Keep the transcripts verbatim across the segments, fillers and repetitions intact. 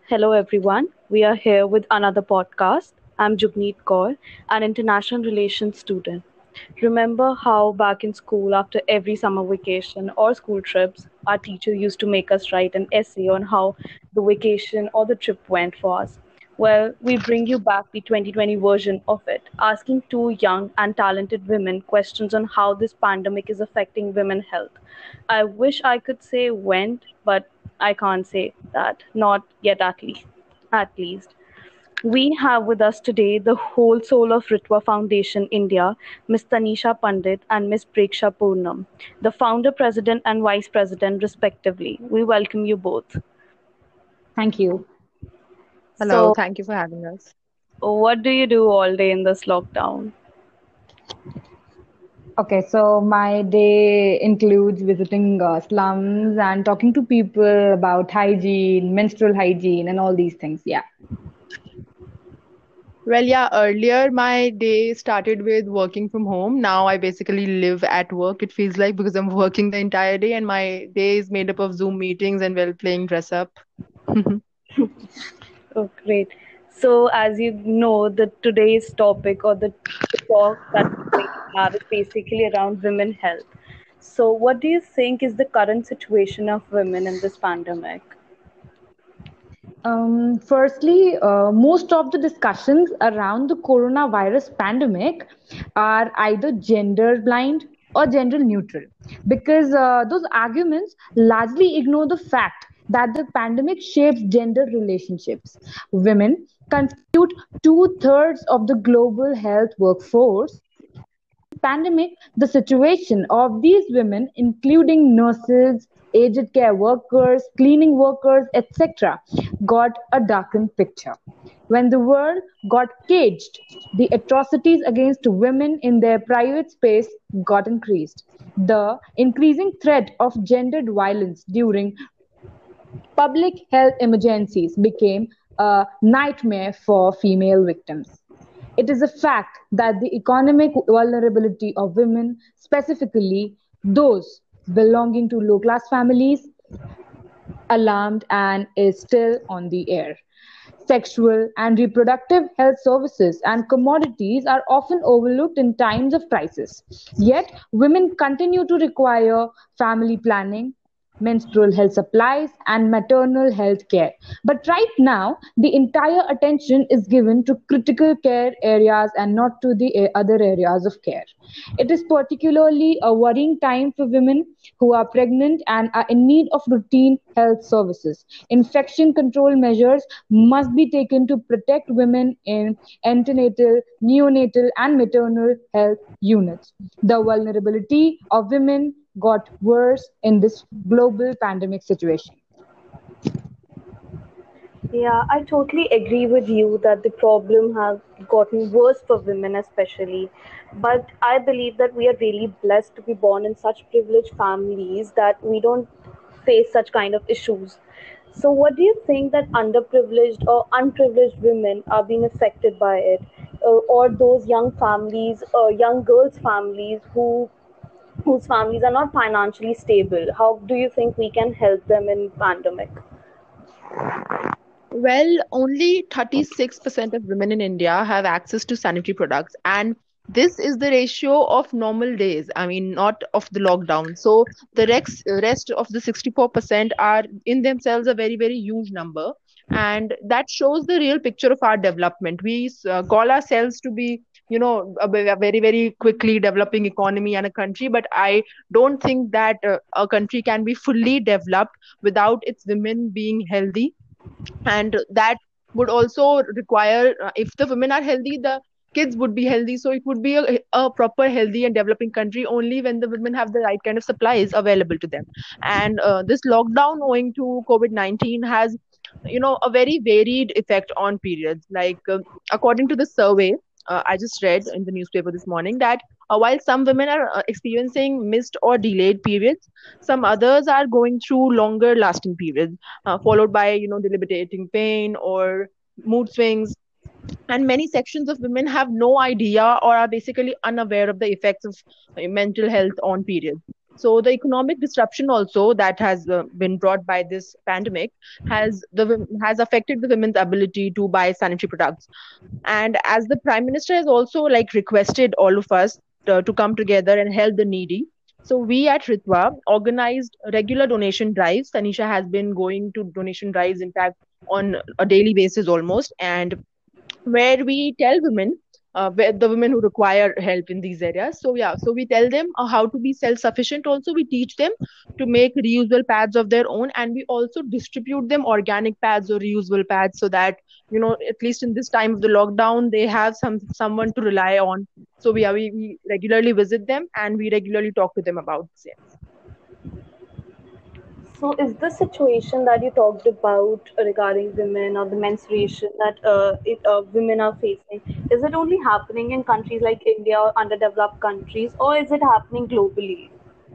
Hello, everyone. We are here with another podcast. I'm Jugneet Kaur, an international relations student. Remember how back in school, after every summer vacation or school trips, our teacher used to make us write an essay on how the vacation or the trip went for us? Well, we bring you back the twenty twenty version of it, asking two young and talented women questions on how this pandemic is affecting women's health. I wish I could say went, but I can't say that, not yet at least. At least. We have with us today the whole soul of Ritva Foundation India, Miss Tanisha Pandit and Miss Preksha Purnam, the founder, president, and vice president, respectively. We welcome you both. Thank you. Hello, So, thank you for having us. what do you do all day in this lockdown? Okay, so my day includes visiting uh, slums and talking to people about hygiene, menstrual hygiene, and all these things. Yeah. Well, yeah, earlier my day started with working from home. Now I basically live at work, it feels like, because I'm working the entire day and my day is made up of Zoom meetings and well playing dress up. Oh, great. So, as you know, the today's topic or the, the talk that we're going to have is basically around women health. So, what do you think is the current situation of women in this pandemic? Um, firstly, uh, most of the discussions around the coronavirus pandemic are either gender blind or gender neutral because uh, those arguments largely ignore the fact that the pandemic shapes gender relationships. Women constitute two thirds of the global health workforce, and in pandemic, the situation of these women, including nurses, aged care workers, cleaning workers, et cetera, got a darkened picture. When the world got caged, the atrocities against women in their private space got increased. The increasing threat of gendered violence during public health emergencies became a nightmare for female victims. It is a fact that the economic vulnerability of women, specifically those belonging to low class families, alarmed and is still on the air. Sexual and reproductive health services and commodities are often overlooked in times of crisis. Yet, women continue to require family planning, menstrual health supplies, and maternal health care. But right now, the entire attention is given to critical care areas and not to the uh, other areas of care. It is particularly a worrying time for women who are pregnant and are in need of routine health services. Infection control measures must be taken to protect women in antenatal, neonatal, and maternal health units. The vulnerability of women got worse in this global pandemic situation. Yeah, I totally agree with you that the problem has gotten worse for women, especially. But I believe that we are really blessed to be born in such privileged families that we don't face such kind of issues. So, what do you think that underprivileged or unprivileged women are being affected by it, uh, or those young families, or young girls' families who whose families are not financially stable? How do you think we can help them in pandemic? Well, only thirty-six percent of women in India have access to sanitary products, and this is the ratio of normal days. I mean, not of the lockdown. So the rest, rest of the sixty-four percent are in themselves a very, very huge number. And that shows the real picture of our development. We uh, call ourselves to be, you know, a, ve- a very, very quickly developing economy and a country, but I don't think that uh, a country can be fully developed without its women being healthy, and that would also require, uh, if the women are healthy, the kids would be healthy. So it would be a, a proper healthy and developing country only when the women have the right kind of supplies available to them. And uh, this lockdown owing to covid nineteen has, you know, a very varied effect on periods. Like, uh, according to the survey, uh, I just read in the newspaper this morning that uh, while some women are uh, experiencing missed or delayed periods, some others are going through longer lasting periods, uh, followed by, you know, debilitating pain or mood swings. And many sections of women have no idea or are basically unaware of the effects of uh, mental health on periods. So the economic disruption also that has uh, been brought by this pandemic has the wom- has affected the women's ability to buy sanitary products. And as the prime minister has also like requested all of us to, to come together and help the needy, so we at Ritva organized regular donation drives. Tanisha has been going to donation drives, in fact, on a daily basis almost, and where we tell women, uh, where the women who require help in these areas. So yeah, so we tell them uh, how to be self-sufficient. Also, we teach them to make reusable pads of their own, and we also distribute them organic pads or reusable pads, so that you know at least in this time of the lockdown they have some someone to rely on. So we, are, we, we regularly visit them and we regularly talk to them about the same. So, is the situation that you talked about regarding women or the menstruation that uh, it, uh, women are facing, is it only happening in countries like India or underdeveloped countries, or is it happening globally?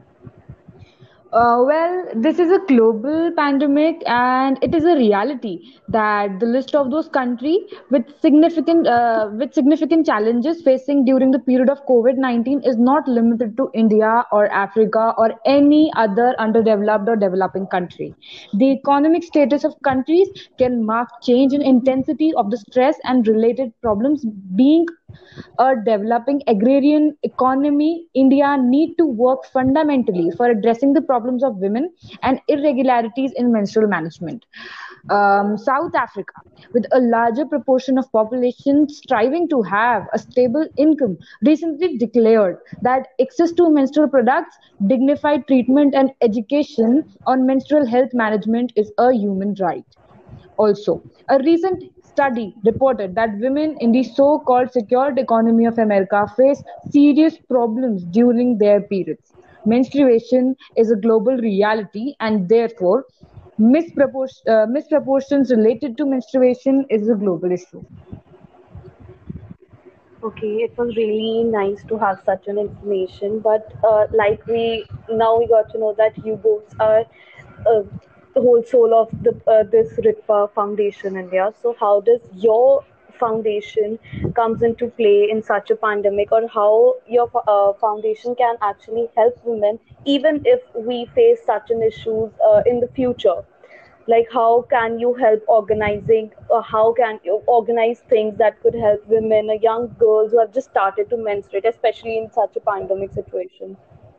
Uh, well, this is a global pandemic, and it is a reality that the list of those countries with significant uh, with significant challenges facing during the period of COVID nineteen is not limited to India or Africa or any other underdeveloped or developing country. The economic status of countries can mark change in intensity of the stress and related problems. Being a developing agrarian economy, India need to work fundamentally for addressing the problems of women and irregularities in menstrual management. Um, South Africa, with a larger proportion of population striving to have a stable income, recently declared that access to menstrual products, dignified treatment, and education on menstrual health management is a human right. Also, a recent study reported that women in the so called secured economy of America face serious problems during their periods. Menstruation is a global reality, and therefore, mispropor- uh, misproportions related to menstruation is a global issue. Okay, it was really nice to have such an information, but uh, like we now we got to know that you both are uh, the whole soul of the uh, this Ritva Foundation India. So how does your foundation comes into play in such a pandemic, or how your uh, foundation can actually help women even if we face such an issues uh, in the future? Like how can you help organizing, or how can you organize things that could help women or young girls who have just started to menstruate, especially in such a pandemic situation?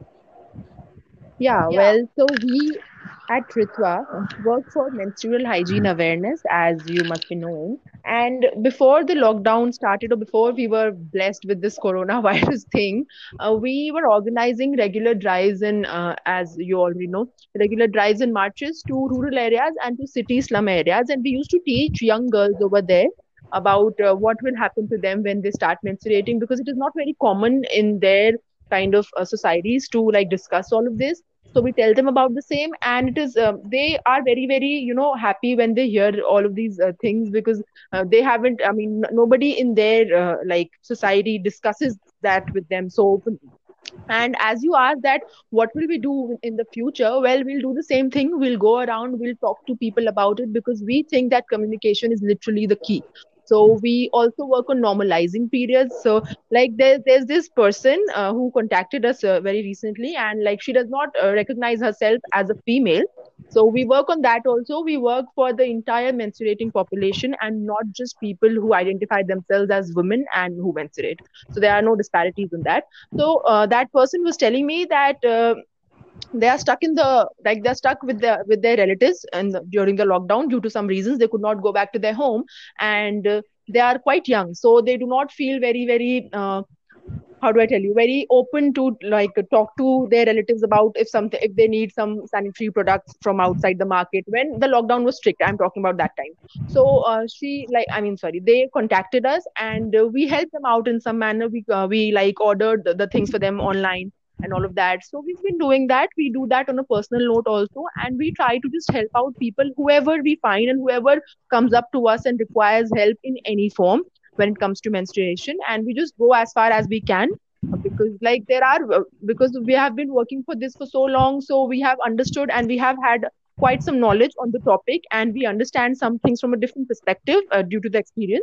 Yeah, well, so we at Ritva work for menstrual hygiene awareness, as you must be knowing. And before the lockdown started, or before we were blessed with this coronavirus thing, uh, we were organizing regular drives in, uh, as you already know, regular drives and marches to rural areas and to city slum areas. And we used to teach young girls over there about uh, what will happen to them when they start menstruating, because it is not very common in their kind of uh, societies to like discuss all of this. So we tell them about the same, and it is um, they are very very you know happy when they hear all of these uh, things, because uh, they haven't, I mean, n- nobody in their uh, like society discusses that with them so openly. And as you ask that what will we do in the future, well, we'll do the same thing. We'll go around, we'll talk to people about it, because we think that communication is literally the key. So we also work on normalizing periods. So like there's there's this person uh, who contacted us uh, very recently, and like she does not uh, recognize herself as a female. So we work on that also. We work for the entire menstruating population and not just people who identify themselves as women and who menstruate. So there are no disparities in that. So uh, that person was telling me that uh, they are stuck in the like they're stuck with their with their relatives, and during the lockdown, due to some reasons, they could not go back to their home, and uh, they are quite young, so they do not feel very very uh, how do I tell you, very open to like talk to their relatives about if something, if they need some sanitary products from outside the market when the lockdown was strict. I'm talking about that time. So uh, she like I mean sorry, they contacted us, and uh, we helped them out in some manner. We uh, we like ordered the, the things for them online and all of that. So we've been doing that. We do that on a personal note also, and we try to just help out people whoever we find and whoever comes up to us and requires help in any form when it comes to menstruation, and we just go as far as we can, uh, because like there are uh, because we have been working for this for so long, so we have understood and we have had quite some knowledge on the topic, and we understand some things from a different perspective uh, due to the experience.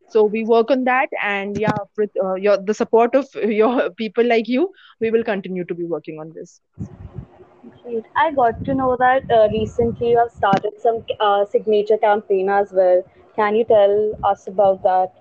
So we work on that, and yeah, with uh, your the support of your people like you, we will continue to be working on this. Great. I got to know that uh, recently you have started some uh, signature campaign as well. Can you tell us about that?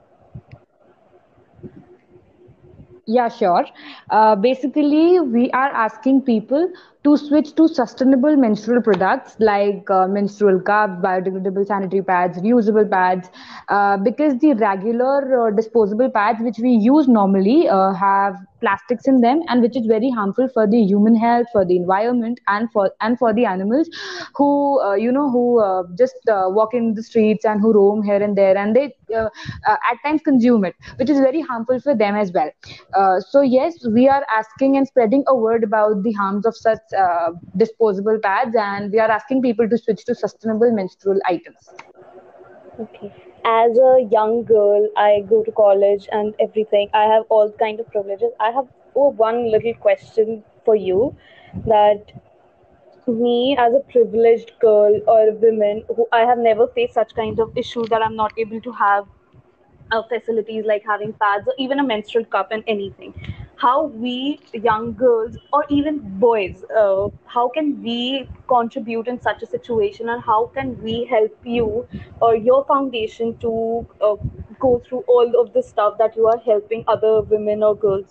Yeah, sure. Uh, basically, we are asking people to switch to sustainable menstrual products like uh, menstrual cups, biodegradable sanitary pads, reusable pads, uh, because the regular uh, disposable pads which we use normally uh, have plastics in them, and which is very harmful for the human health, for the environment, and for and for the animals who uh, you know who uh, just uh, walk in the streets and who roam here and there, and they uh, uh, at times consume it, which is very harmful for them as well. Uh, so yes, we are asking and spreading a word about the harms of such uh, disposable pads, and we are asking people to switch to sustainable menstrual items. Okay. As a young girl, I go to college and everything. I have all kind of privileges. I have oh, one little question for you, that me as a privileged girl or a woman who I have never faced such kind of issue that I'm not able to have uh, facilities like having pads or even a menstrual cup and anything. How we young girls or even boys, uh, how can we contribute in such a situation, and how can we help you or your foundation to uh, go through all of the stuff that you are helping other women or girls?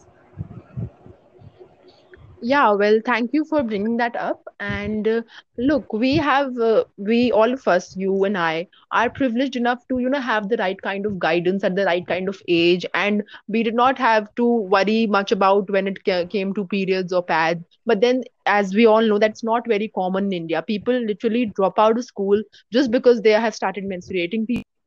Yeah, well, thank you for bringing that up. And uh, look, we have, uh, we all of us, you and I, are privileged enough to, you know, have the right kind of guidance at the right kind of age. And we did not have to worry much about when it ca- came to periods or pads. But then, as we all know, that's not very common in India. People literally drop out of school just because they have started menstruating.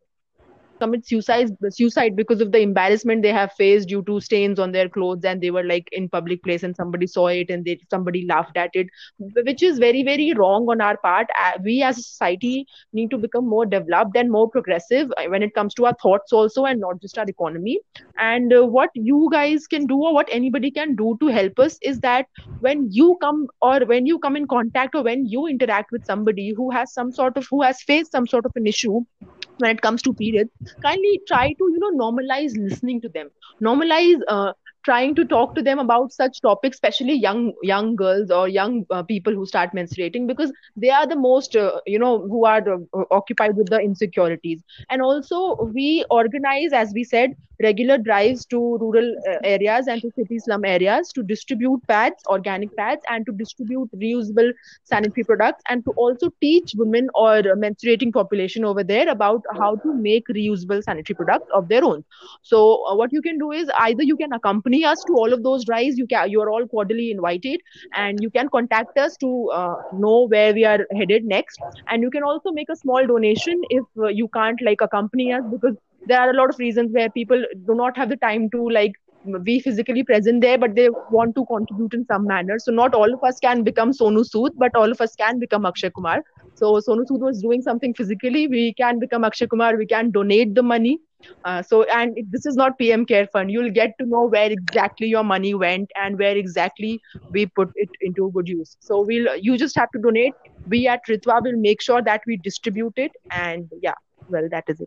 Commit suicide suicide because of the embarrassment they have faced due to stains on their clothes, and they were like in public place and somebody saw it and they somebody laughed at it, which is very very wrong on our part. Uh, we as a society need to become more developed and more progressive uh, when it comes to our thoughts also, and not just our economy. And uh, what you guys can do, or what anybody can do to help us, is that when you come or when you come in contact or when you interact with somebody who has some sort of who has faced some sort of an issue when it comes to periods, kindly try to you know normalize listening to them, normalize uh, trying to talk to them about such topics, especially young young girls or young uh, people who start menstruating, because they are the most uh, you know who are uh, occupied with the insecurities. And also we organize, as we said, regular drives to rural uh, areas and to city slum areas to distribute pads, organic pads, and to distribute reusable sanitary products, and to also teach women or uh, menstruating population over there about how to make reusable sanitary products of their own. So uh, what you can do is either you can accompany us to all of those drives. You can you are all cordially invited, and you can contact us to uh, know where we are headed next. And you can also make a small donation if uh, you can't like accompany us, because there are a lot of reasons where people do not have the time to like be physically present there, but they want to contribute in some manner. So not all of us can become Sonu Sood, but all of us can become Akshay Kumar. So Sonu Sood was doing something physically. We can become Akshay Kumar. We can donate the money. Uh, so and it- this is not P M Care Fund. You'll get to know where exactly your money went and where exactly we put it into good use. So we'll you just have to donate. We at Ritva will make sure that we distribute it. And yeah, well, that is it.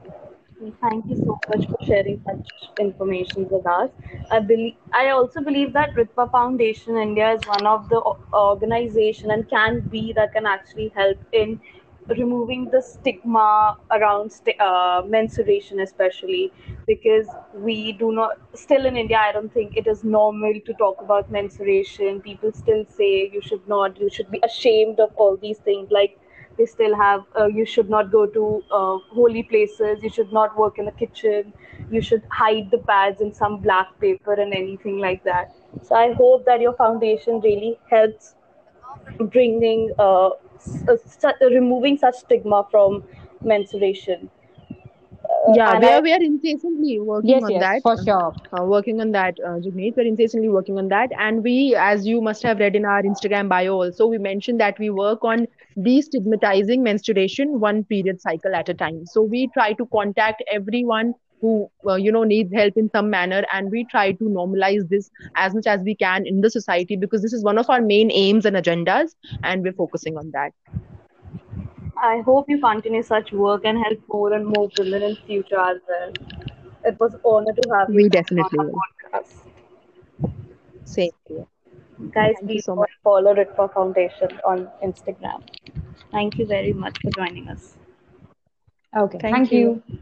Thank you so much for sharing such information with us. I believe I also believe that Ritva Foundation India is one of the o- organization and can be that can actually help in removing the stigma around st- uh, menstruation, especially because we do not still in India. I don't think it is normal to talk about menstruation. People still say you should not. You should be ashamed of all these things like they still have uh, you should not go to uh, holy places, you should not work in the kitchen, you should hide the pads in some black paper and anything like that. So I hope that your foundation really helps bringing uh, s- uh, su- removing such stigma from menstruation. uh, Yeah, and we I are we are incessantly working Yes, on yes, that. for Uh, sure. uh, working on that, uh, Jugneet. We're incessantly working on that, and we, as you must have read in our Instagram bio, also we mentioned that we work on destigmatizing menstruation one period cycle at a time. So we try to contact everyone who uh, you know needs help in some manner, and we try to normalize this as much as we can in the society, because this is one of our main aims and agendas, and we're focusing on that. I hope you continue such work and help more and more women in future as well. It was an honor to have you We on definitely our will. podcast. Same here. Guys, Thank you please so go much. and follow Ritva Foundation on Instagram. Thank you very much for joining us. Okay, Thank thank you. you.